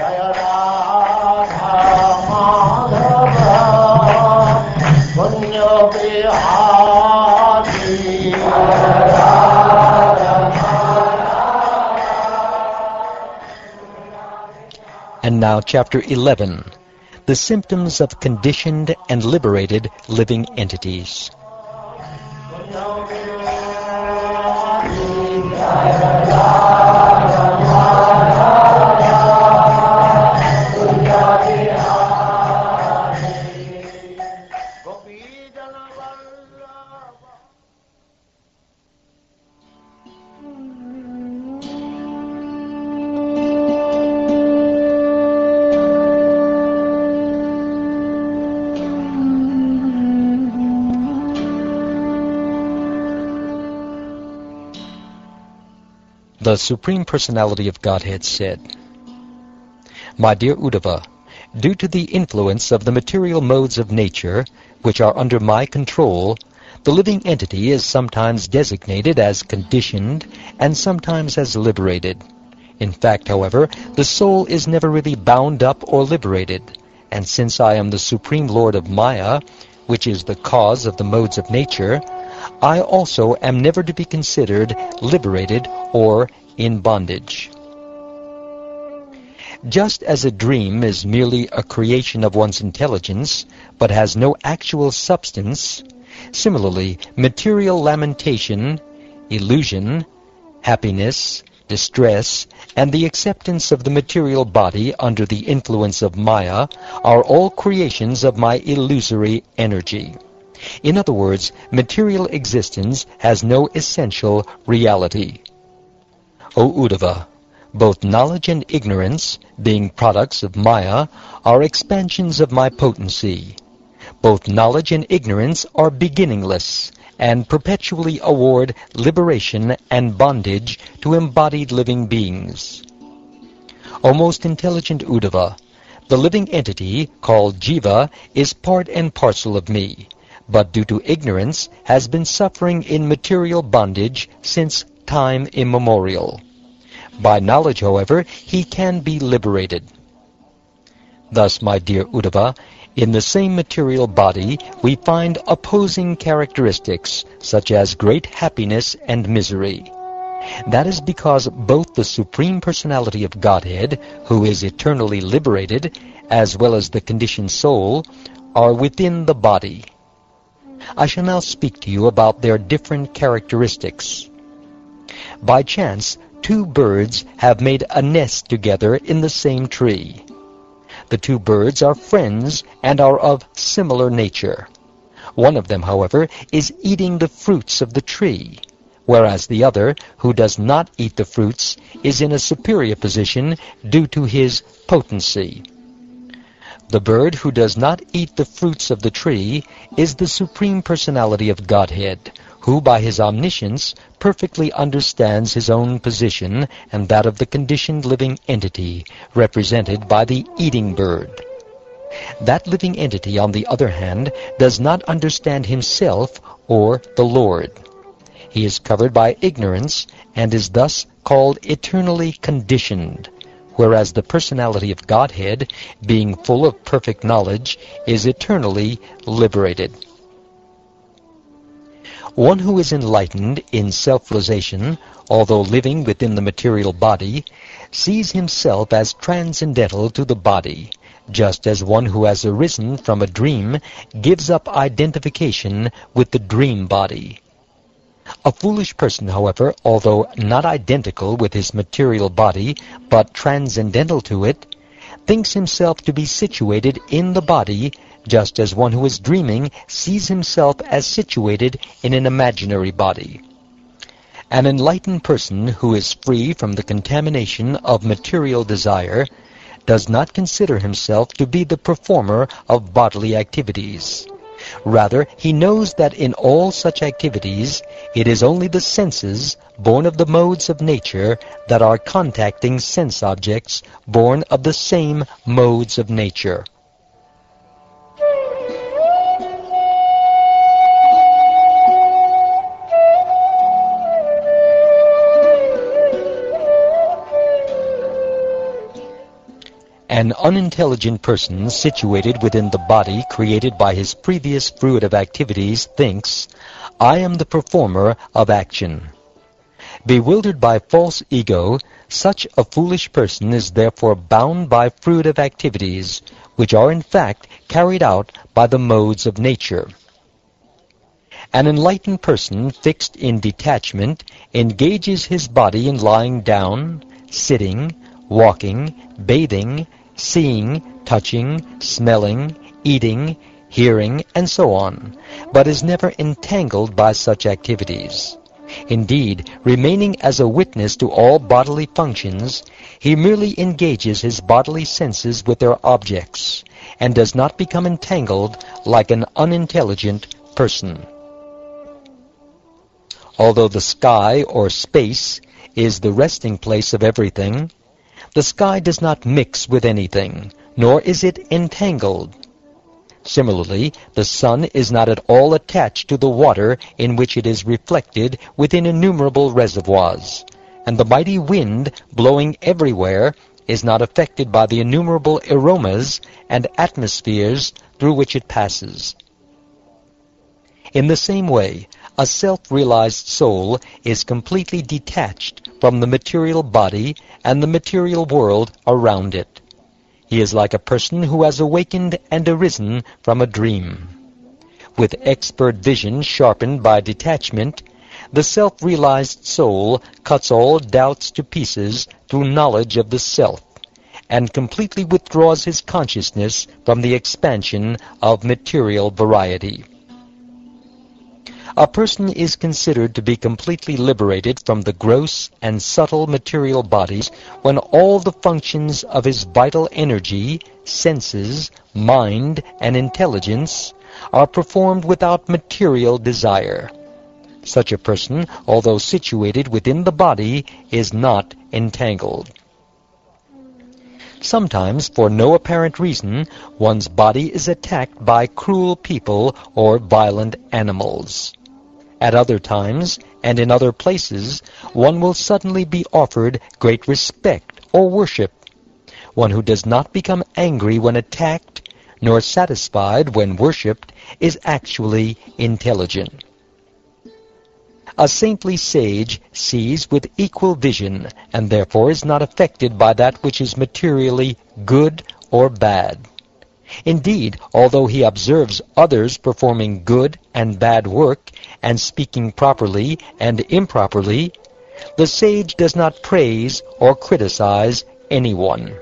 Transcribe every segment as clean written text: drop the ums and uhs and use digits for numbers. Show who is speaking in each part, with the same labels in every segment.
Speaker 1: And now Chapter 11, the symptoms of conditioned and liberated living entities. The Supreme Personality of Godhead said, "My dear Uddhava, due to the influence of the material modes of nature, which are under my control, the living entity is sometimes designated as conditioned and sometimes as liberated. In fact, however, the soul is never really bound up or liberated, and since I am the Supreme Lord of Maya, which is the cause of the modes of nature, I also am never to be considered liberated or in bondage. Just as a dream is merely a creation of one's intelligence, but has no actual substance, similarly, material lamentation, illusion, happiness, distress, and the acceptance of the material body under the influence of Maya are all creations of my illusory energy. In other words, material existence has no essential reality. O Uddhava, both knowledge and ignorance, being products of Maya, are expansions of my potency. Both knowledge and ignorance are beginningless, and perpetually award liberation and bondage to embodied living beings. O most intelligent Uddhava, the living entity, called Jiva, is part and parcel of me, but due to ignorance has been suffering in material bondage since time immemorial. By knowledge, however, he can be liberated. Thus, my dear Uddhava, in the same material body we find opposing characteristics, such as great happiness and misery. That is because both the Supreme Personality of Godhead, who is eternally liberated, as well as the conditioned soul, are within the body. I shall now speak to you about their different characteristics. By chance, two birds have made a nest together in the same tree. The two birds are friends and are of similar nature. One of them, however, is eating the fruits of the tree, whereas the other, who does not eat the fruits, is in a superior position due to his potency. The bird who does not eat the fruits of the tree is the Supreme Personality of Godhead, who by his omniscience perfectly understands his own position and that of the conditioned living entity, represented by the eating bird. That living entity, on the other hand, does not understand himself or the Lord. He is covered by ignorance and is thus called eternally conditioned, whereas the personality of Godhead, being full of perfect knowledge, is eternally liberated. One who is enlightened in self-realization, although living within the material body, sees himself as transcendental to the body, just as one who has arisen from a dream gives up identification with the dream body. A foolish person, however, although not identical with his material body, but transcendental to it, thinks himself to be situated in the body, just as one who is dreaming sees himself as situated in an imaginary body. An enlightened person who is free from the contamination of material desire does not consider himself to be the performer of bodily activities. Rather, he knows that in all such activities, it is only the senses, born of the modes of nature, that are contacting sense objects, born of the same modes of nature. An unintelligent person situated within the body created by his previous fruitive activities thinks, I am the performer of action. Bewildered by false ego, such a foolish person is therefore bound by fruitive activities, which are in fact carried out by the modes of nature. An enlightened person fixed in detachment engages his body in lying down, sitting, walking, bathing, seeing, touching, smelling, eating, hearing, and so on, but is never entangled by such activities. Indeed, remaining as a witness to all bodily functions, he merely engages his bodily senses with their objects, and does not become entangled like an unintelligent person. Although the sky or space is the resting place of everything, the sky does not mix with anything, nor is it entangled. Similarly, the sun is not at all attached to the water in which it is reflected within innumerable reservoirs, and the mighty wind blowing everywhere is not affected by the innumerable aromas and atmospheres through which it passes. In the same way, a self-realized soul is completely detached from the material body and the material world around it. He is like a person who has awakened and arisen from a dream. With expert vision sharpened by detachment, the self-realized soul cuts all doubts to pieces through knowledge of the self, and completely withdraws his consciousness from the expansion of material variety. A person is considered to be completely liberated from the gross and subtle material bodies when all the functions of his vital energy, senses, mind, and intelligence are performed without material desire. Such a person, although situated within the body, is not entangled. Sometimes, for no apparent reason, one's body is attacked by cruel people or violent animals. At other times, and in other places, one will suddenly be offered great respect or worship. One who does not become angry when attacked, nor satisfied when worshipped, is actually intelligent. A saintly sage sees with equal vision, and therefore is not affected by that which is materially good or bad. Indeed, although he observes others performing good and bad work, and speaking properly and improperly, the sage does not praise or criticize anyone.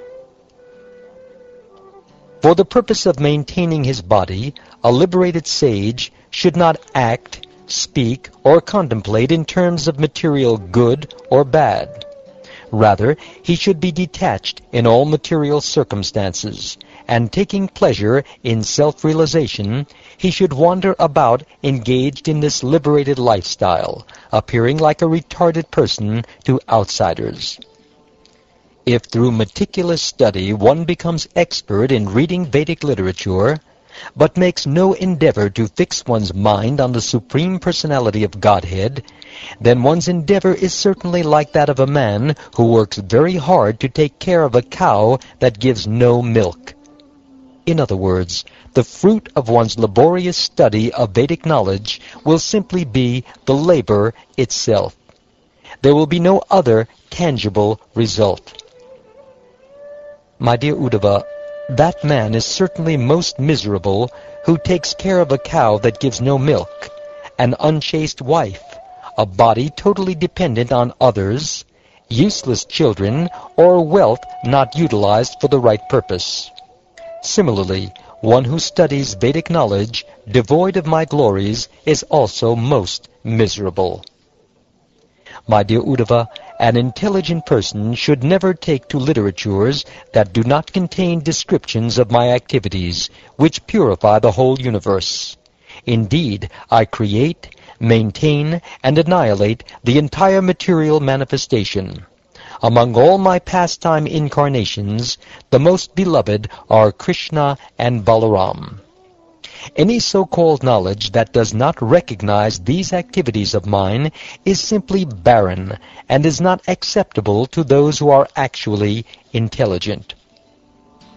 Speaker 1: For the purpose of maintaining his body, a liberated sage should not act, speak, or contemplate in terms of material good or bad. Rather, he should be detached in all material circumstances, and taking pleasure in self-realization, he should wander about engaged in this liberated lifestyle, appearing like a retarded person to outsiders. If through meticulous study one becomes expert in reading Vedic literature, but makes no endeavor to fix one's mind on the Supreme Personality of Godhead, then one's endeavor is certainly like that of a man who works very hard to take care of a cow that gives no milk. In other words, the fruit of one's laborious study of Vedic knowledge will simply be the labor itself. There will be no other tangible result. My dear Uddhava, that man is certainly most miserable who takes care of a cow that gives no milk, an unchaste wife, a body totally dependent on others, useless children, or wealth not utilized for the right purpose. Similarly, one who studies Vedic knowledge, devoid of my glories, is also most miserable. My dear Uddhava, an intelligent person should never take to literatures that do not contain descriptions of my activities, which purify the whole universe. Indeed, I create, maintain, and annihilate the entire material manifestation. Among all my pastime incarnations, the most beloved are Krishna and Balaram. Any so-called knowledge that does not recognize these activities of mine is simply barren and is not acceptable to those who are actually intelligent.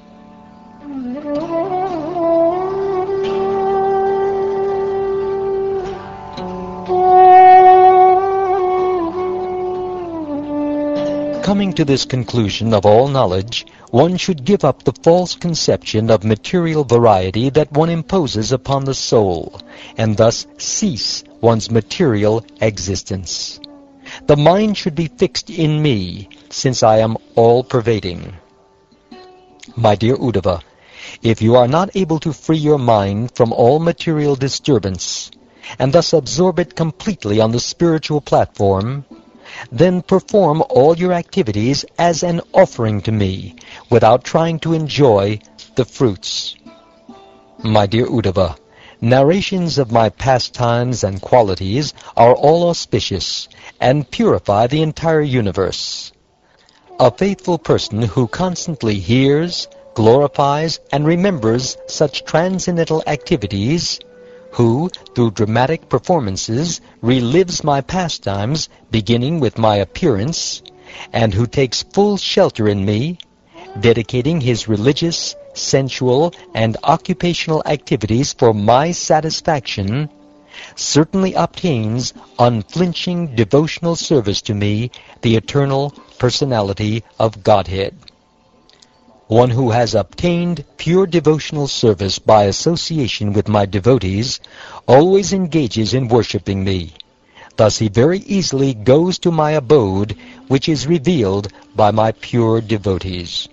Speaker 1: Coming to this conclusion of all knowledge, one should give up the false conception of material variety that one imposes upon the soul, and thus cease one's material existence. The mind should be fixed in me, since I am all-pervading. My dear Uddhava, if you are not able to free your mind from all material disturbance, and thus absorb it completely on the spiritual platform, then perform all your activities as an offering to me, without trying to enjoy the fruits. My dear Uddhava, narrations of my pastimes and qualities are all auspicious, and purify the entire universe. A faithful person who constantly hears, glorifies, and remembers such transcendental activities, who, through dramatic performances, relives my pastimes, beginning with my appearance, and who takes full shelter in me, dedicating his religious, sensual, and occupational activities for my satisfaction, certainly obtains unflinching devotional service to me, the eternal personality of Godhead. One who has obtained pure devotional service by association with my devotees always engages in worshipping me. Thus he very easily goes to my abode, which is revealed by my pure devotees.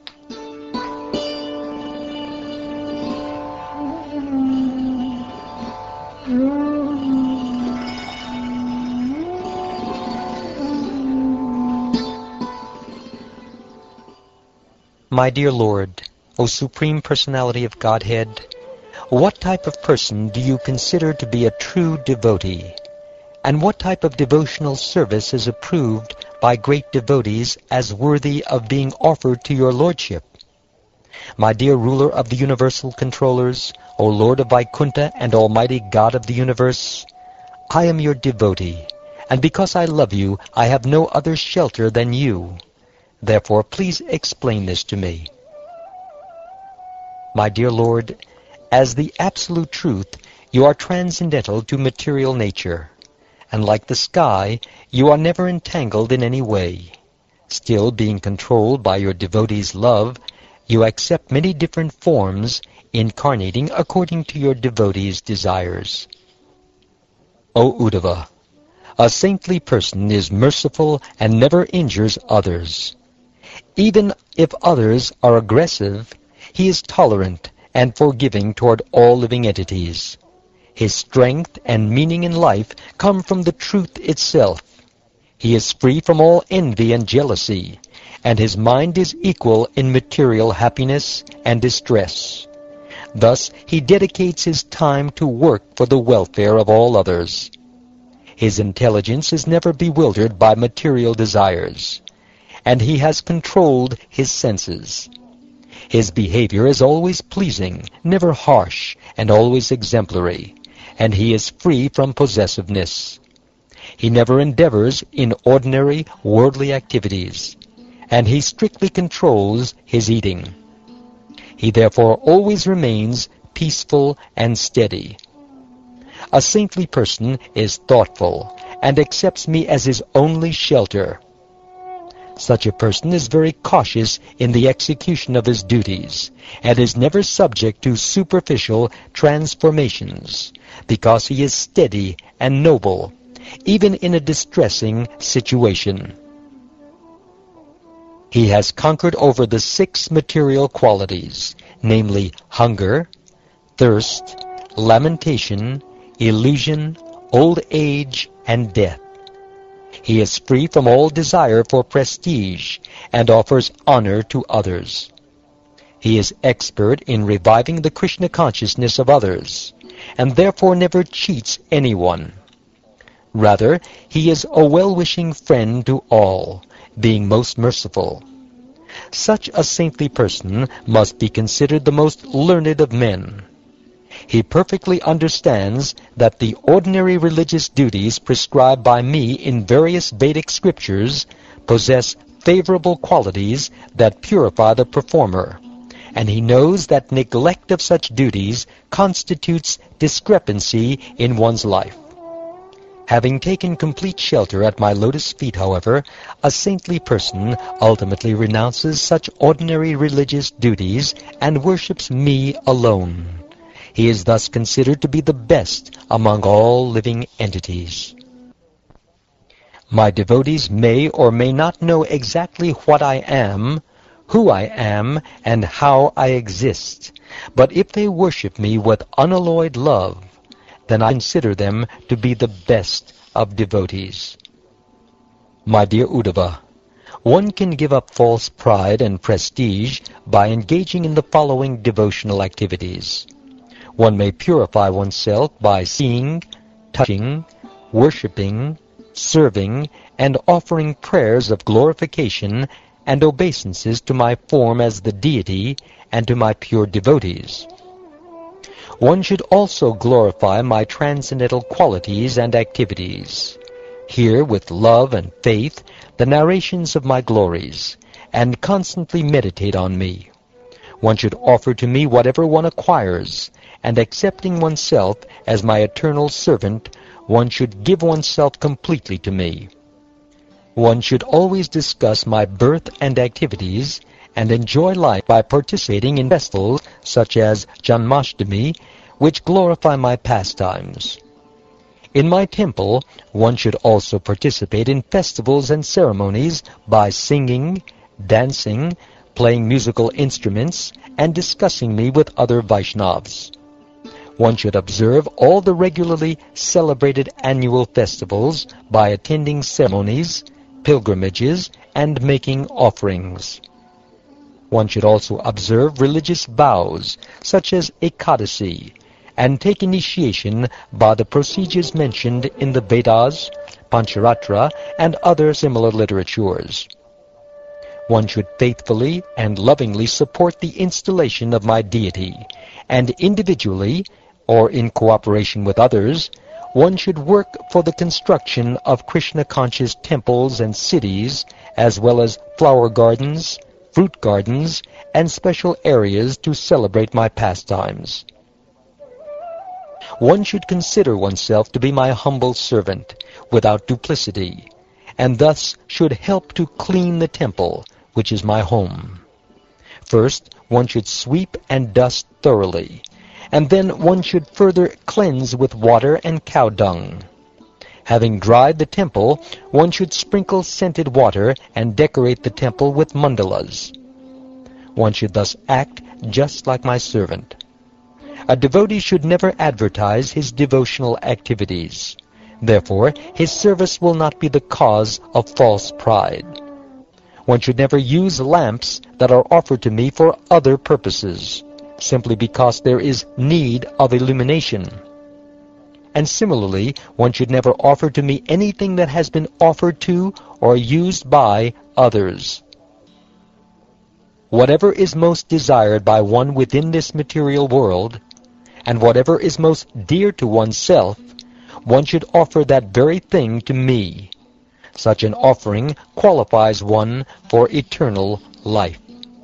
Speaker 1: My dear Lord, O Supreme Personality of Godhead, what type of person do you consider to be a true devotee? And what type of devotional service is approved by great devotees as worthy of being offered to your Lordship? My dear Ruler of the Universal Controllers, O Lord of Vaikuntha and Almighty God of the Universe, I am your devotee, and because I love you, I have no other shelter than you. Therefore, please explain this to me. My dear Lord, as the Absolute Truth, you are transcendental to material nature, and like the sky, you are never entangled in any way. Still, being controlled by your devotees' love, you accept many different forms, incarnating according to your devotees' desires. O Uddhava, a saintly person is merciful and never injures others. Even if others are aggressive, he is tolerant and forgiving toward all living entities. His strength and meaning in life come from the truth itself. He is free from all envy and jealousy, and his mind is equal in material happiness and distress. Thus, he dedicates his time to work for the welfare of all others. His intelligence is never bewildered by material desires, and he has controlled his senses. His behavior is always pleasing, never harsh, and always exemplary, and he is free from possessiveness. He never endeavors in ordinary worldly activities, and he strictly controls his eating. He therefore always remains peaceful and steady. A saintly person is thoughtful and accepts me as his only shelter. Such a person is very cautious in the execution of his duties, and is never subject to superficial transformations, because he is steady and noble, even in a distressing situation. He has conquered over the 6 material qualities, namely hunger, thirst, lamentation, illusion, old age, and death. He is free from all desire for prestige, and offers honor to others. He is expert in reviving the Krishna consciousness of others, and therefore never cheats anyone. Rather, he is a well-wishing friend to all, being most merciful. Such a saintly person must be considered the most learned of men. He perfectly understands that the ordinary religious duties prescribed by me in various Vedic scriptures possess favorable qualities that purify the performer, and he knows that neglect of such duties constitutes discrepancy in one's life. Having taken complete shelter at my lotus feet, however, a saintly person ultimately renounces such ordinary religious duties and worships me alone. He is thus considered to be the best among all living entities. My devotees may or may not know exactly what I am, who I am, and how I exist, but if they worship me with unalloyed love, then I consider them to be the best of devotees. My dear Uddhava, one can give up false pride and prestige by engaging in the following devotional activities. One may purify oneself by seeing, touching, worshipping, serving, and offering prayers of glorification and obeisances to my form as the deity and to my pure devotees. One should also glorify my transcendental qualities and activities. Hear with love and faith the narrations of my glories, and constantly meditate on me. One should offer to me whatever one acquires, and accepting oneself as my eternal servant, one should give oneself completely to me. One should always discuss my birth and activities, and enjoy life by participating in festivals such as Janmashtami, which glorify my pastimes. In my temple, one should also participate in festivals and ceremonies by singing, dancing, playing musical instruments, and discussing me with other Vaishnavas. One should observe all the regularly celebrated annual festivals by attending ceremonies, pilgrimages, and making offerings. One should also observe religious vows, such as Ekadasi, and take initiation by the procedures mentioned in the Vedas, Pancharatra, and other similar literatures. One should faithfully and lovingly support the installation of my deity, and individually, or in cooperation with others, one should work for the construction of Krishna-conscious temples and cities, as well as flower gardens, fruit gardens, and special areas to celebrate my pastimes. One should consider oneself to be my humble servant, without duplicity, and thus should help to clean the temple, which is my home. First, one should sweep and dust thoroughly, and then one should further cleanse with water and cow dung. Having dried the temple, one should sprinkle scented water and decorate the temple with mandalas. One should thus act just like my servant. A devotee should never advertise his devotional activities. Therefore, his service will not be the cause of false pride. One should never use lamps that are offered to me for other purposes, simply because there is need of illumination. And similarly, one should never offer to me anything that has been offered to or used by others. Whatever is most desired by one within this material world, and whatever is most dear to oneself, one should offer that very thing to me. Such an offering qualifies one for eternal life.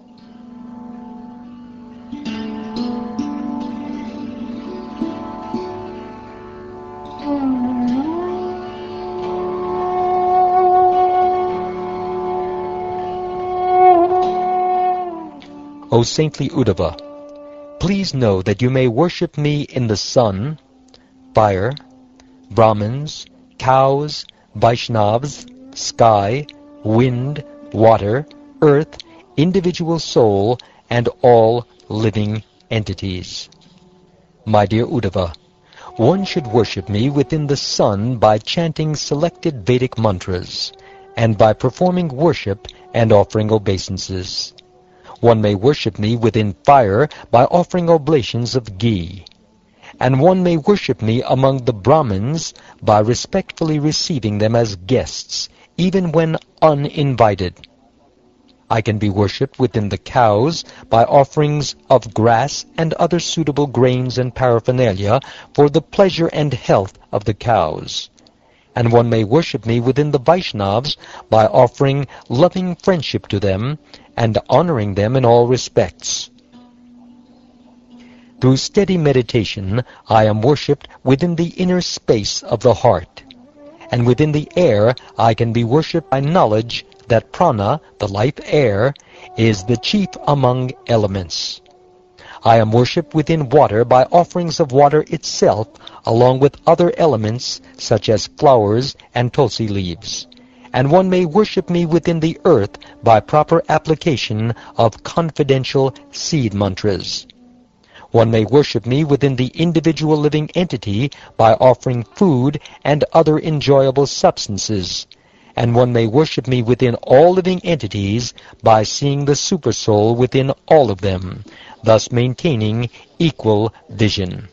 Speaker 1: O saintly Uddhava, please know that you may worship me in the sun, fire, Brahmins, cows, Vaishnavas, sky, wind, water, earth, individual soul, and all living entities. My dear Uddhava, one should worship me within the sun by chanting selected Vedic mantras, and by performing worship and offering obeisances. One may worship me within fire by offering oblations of ghee, and one may worship me among the Brahmins by respectfully receiving them as guests, even when uninvited. I can be worshipped within the cows by offerings of grass and other suitable grains and paraphernalia for the pleasure and health of the cows. And one may worship me within the Vaishnavas by offering loving friendship to them and honoring them in all respects. Through steady meditation, I am worshipped within the inner space of the heart, and within the air I can be worshipped by knowledge that prana, the life air, is the chief among elements. I am worshipped within water by offerings of water itself, along with other elements such as flowers and tulsi leaves. And one may worship me within the earth by proper application of confidential seed mantras. One may worship me within the individual living entity by offering food and other enjoyable substances. And one may worship me within all living entities by seeing the supersoul within all of them, thus maintaining equal vision.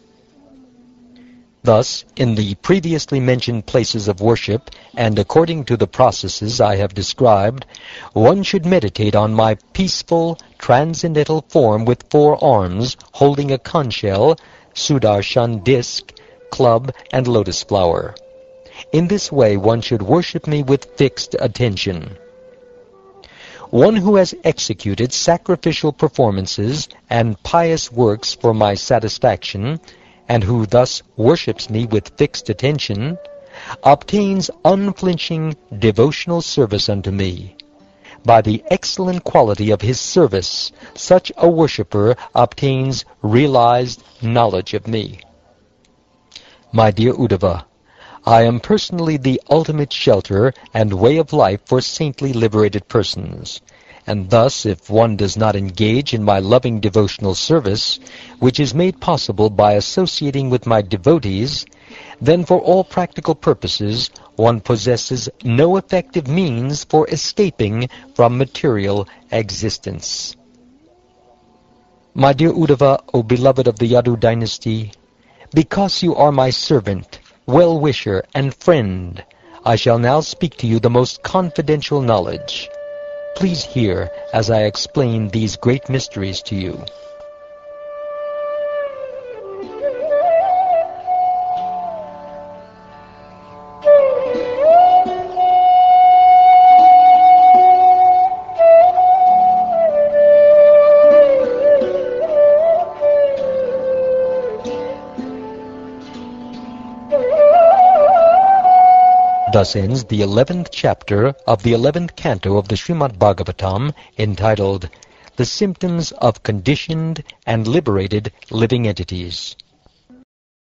Speaker 1: Thus, in the previously mentioned places of worship, and according to the processes I have described, one should meditate on my peaceful, transcendental form with 4 arms, holding a conch shell, sudarshan disc, club, and lotus flower. In this way one should worship me with fixed attention. One who has executed sacrificial performances and pious works for my satisfaction, and who thus worships me with fixed attention, obtains unflinching devotional service unto me. By the excellent quality of his service, such a worshipper obtains realized knowledge of me. My dear Uddhava, I am personally the ultimate shelter and way of life for saintly liberated persons. And thus, if one does not engage in my loving devotional service, which is made possible by associating with my devotees, then for all practical purposes one possesses no effective means for escaping from material existence. My dear Uddhava, O beloved of the Yadu dynasty, because you are my servant, well-wisher, and friend, I shall now speak to you the most confidential knowledge. Please hear as I explain these great mysteries to you. Thus ends the 11th chapter of the 11th canto of the Srimad Bhagavatam, entitled The Symptoms of Conditioned and Liberated Living Entities.